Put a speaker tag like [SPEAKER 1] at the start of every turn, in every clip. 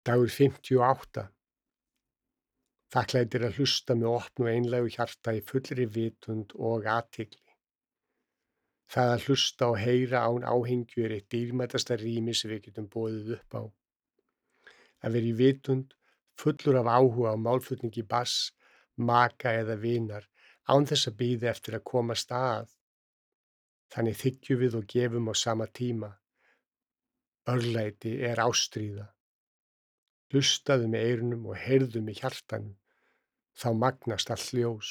[SPEAKER 1] Dagur 58. Þakklætir að hlusta með opnu og einlægu hjarta í fullri vitund og athygli. Það að hlusta og heyra án áhengju er eitt dýrmætasta rými sem við getum boðið upp á. Að vera í vitund, fullur af áhuga á málflutningi barns, maka eða vinar, án þess að bíða eftir að komast að. Þannig þiggjum við og gefum á sama tíma. Örlæti er ástríða. Hlustaðu með eyrunum og heyrðu með hjartanu, þá magnast allt ljós.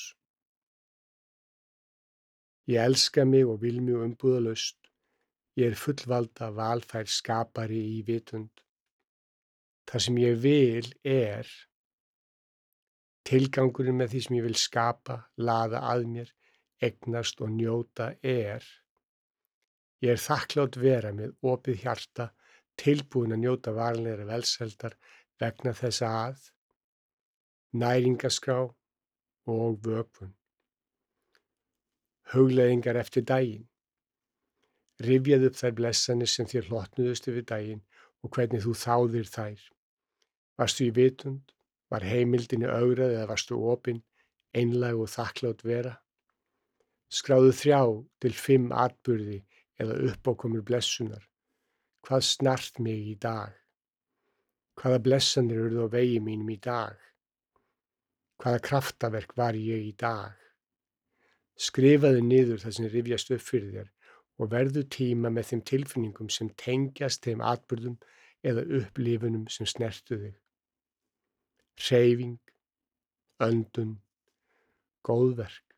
[SPEAKER 1] Ég elska mig og vil mig umbúðalaust. Ég er fullvalda valfær skapari í vitund. Það sem ég vil er tilgangurinn með því sem ég vil skapa, laða að mér, eignast og njóta er. Ég er þakklát vera með opið hjarta, tilbúin að njóta varanlegrar velsældar vegna þess að næringaskrá og vökvun. Hugleiðingar eftir daginn. Rifjaðu upp þær blessanir sem þér hlotnuðust yfir daginn og hvernig þú þáðir þær. Varstu í vitund? Var heimildinni ögrað eða varstu opin, einlæg og þakklát vera? Skráðu 3 til 5 atburði eða uppákomur blessunar. Hvað snart mig í dag? Hvaða blessanir urðu á vegi mínum í dag? Hvaða kraftaverk var ég í dag? Skrifaðu niður það sem rifjast upp fyrir þér og verðu tíma með þeim tilfinningum sem tengjast þeim atburðum eða upplifunum sem snertu þig. Hreyfing, öndun, góðverk,